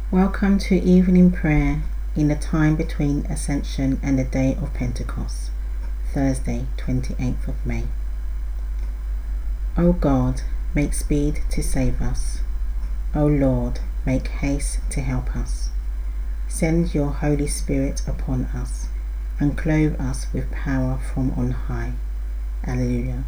Welcome to evening prayer in the time between Ascension and the day of Pentecost, Thursday, 28th of May. O God, make speed to save us. O Lord, make haste to help us. Send your Holy Spirit upon us and clothe us with power from on high. Alleluia.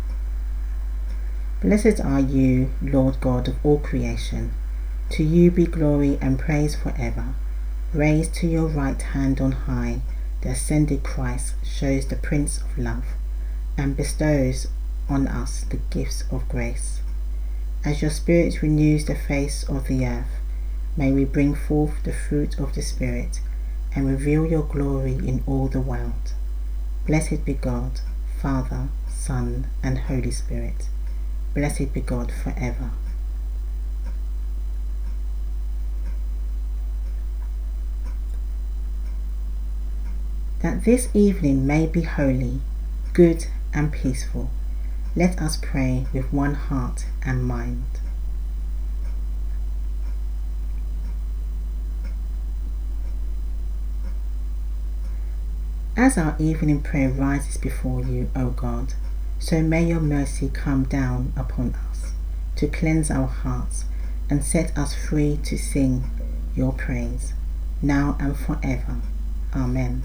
Blessed are you, Lord God of all creation. To you be glory and praise forever. Raised to your right hand on high, the ascended Christ shows the Prince of Love and bestows on us the gifts of grace. As your Spirit renews the face of the earth, may we bring forth the fruit of the Spirit and reveal your glory in all the world. Blessed be God, Father, Son, and Holy Spirit. Blessed be God forever. That this evening may be holy, good, and peaceful, let us pray with one heart and mind. As our evening prayer rises before you, O God, so may your mercy come down upon us to cleanse our hearts and set us free to sing your praise, now and forever. Amen.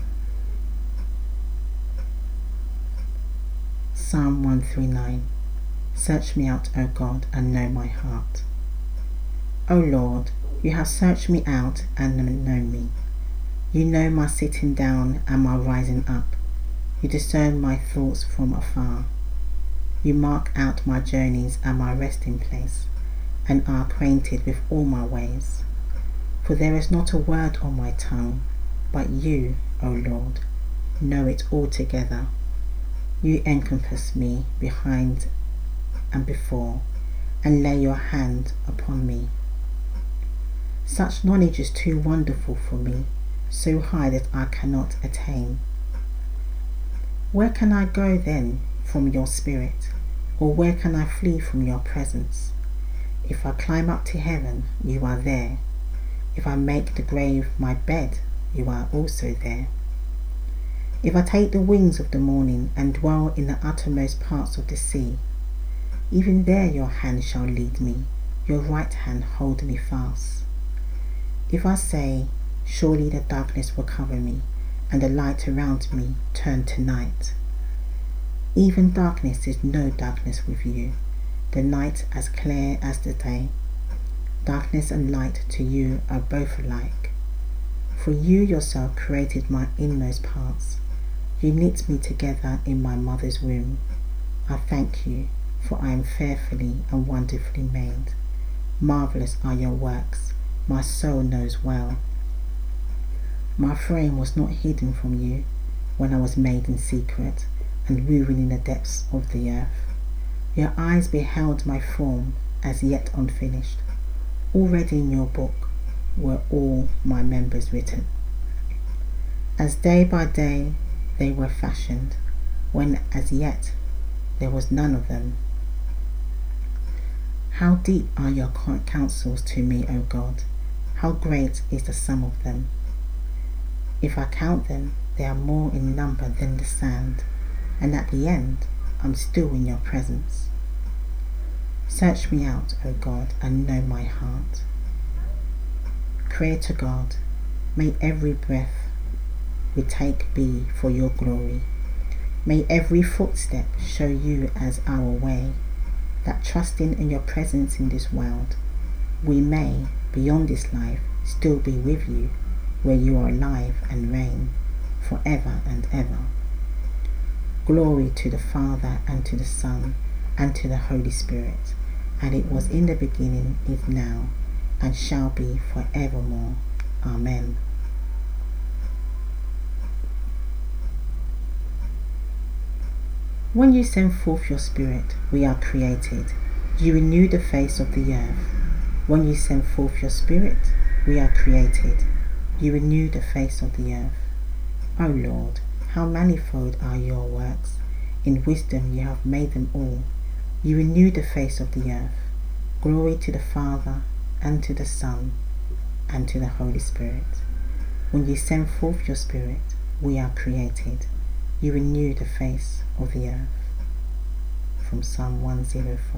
Psalm 139. Search me out, O God, and know my heart. O Lord, you have searched me out and know me. You know my sitting down and my rising up. You discern my thoughts from afar. You mark out my journeys and my resting place, and are acquainted with all my ways. For there is not a word on my tongue, but you, O Lord, know it altogether. You encompass me behind and before, and lay your hand upon me. Such knowledge is too wonderful for me, so high that I cannot attain. Where can I go then from your spirit, or where can I flee from your presence? If I climb up to heaven, you are there. If I make the grave my bed, you are also there. If I take the wings of the morning and dwell in the uttermost parts of the sea, even there your hand shall lead me, your right hand hold me fast. If I say, surely the darkness will cover me, and the light around me turn to night. Even darkness is no darkness with you, the night as clear as the day. Darkness and light to you are both alike. For you yourself created my inmost parts. You knit me together in my mother's womb. I thank you, for I am fearfully and wonderfully made. Marvellous are your works, my soul knows well. My frame was not hidden from you when I was made in secret and woven in the depths of the earth. Your eyes beheld my form as yet unfinished. Already in your book were all my members written. As day by day they were fashioned, when as yet there was none of them. How deep are your counsels to me, O God! How great is the sum of them! If I count them, they are more in number than the sand, and at the end I'm still in your presence. Search me out, O God, and know my heart. Creator God, may every breath we take be for your glory. May every footstep show you as our way, that trusting in your presence in this world, we may, beyond this life, still be with you, where you are alive and reign forever and ever. Glory to the Father, and to the Son, and to the Holy Spirit, and it was in the beginning, is now, and shall be forevermore. Amen. When you send forth your Spirit, we are created. You renew the face of the earth. When you send forth your Spirit, we are created. You renew the face of the earth. O Lord, how manifold are your works! In wisdom you have made them all. You renew the face of the earth. Glory to the Father, and to the Son, and to the Holy Spirit. When you send forth your Spirit, we are created. You renew the face of the earth. From Psalm 104.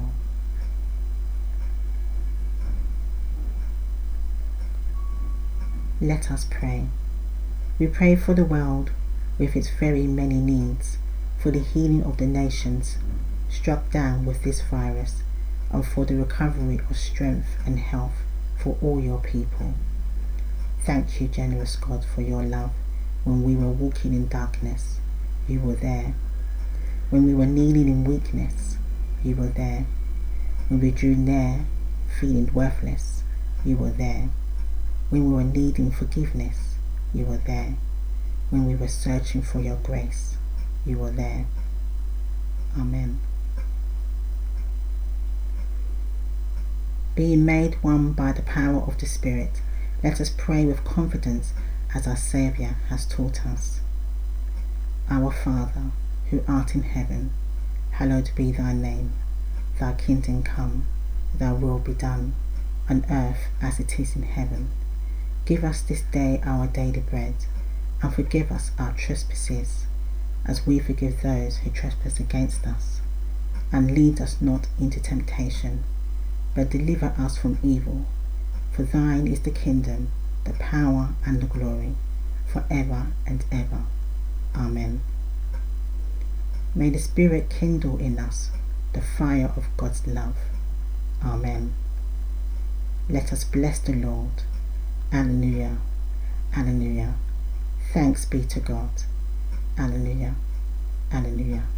Let us pray. We pray for the world with its very many needs, for the healing of the nations struck down with this virus, and for the recovery of strength and health for all your people. Thank you, generous God, for your love. When we were walking in darkness, you were there. When we were kneeling in weakness, you were there. When we drew near, feeling worthless, you were there. When we were needing forgiveness, you were there. When we were searching for your grace, you were there. Amen. Being made one by the power of the Spirit, let us pray with confidence as our Saviour has taught us. Our Father, who art in heaven, hallowed be thy name. Thy kingdom come, thy will be done, on earth as it is in heaven. Give us this day our daily bread, and forgive us our trespasses, as we forgive those who trespass against us. And lead us not into temptation, but deliver us from evil. For thine is the kingdom, the power, and the glory, forever and ever. Amen. May the Spirit kindle in us the fire of God's love. Amen. Let us bless the Lord. Alleluia. Alleluia. Thanks be to God. Alleluia. Alleluia.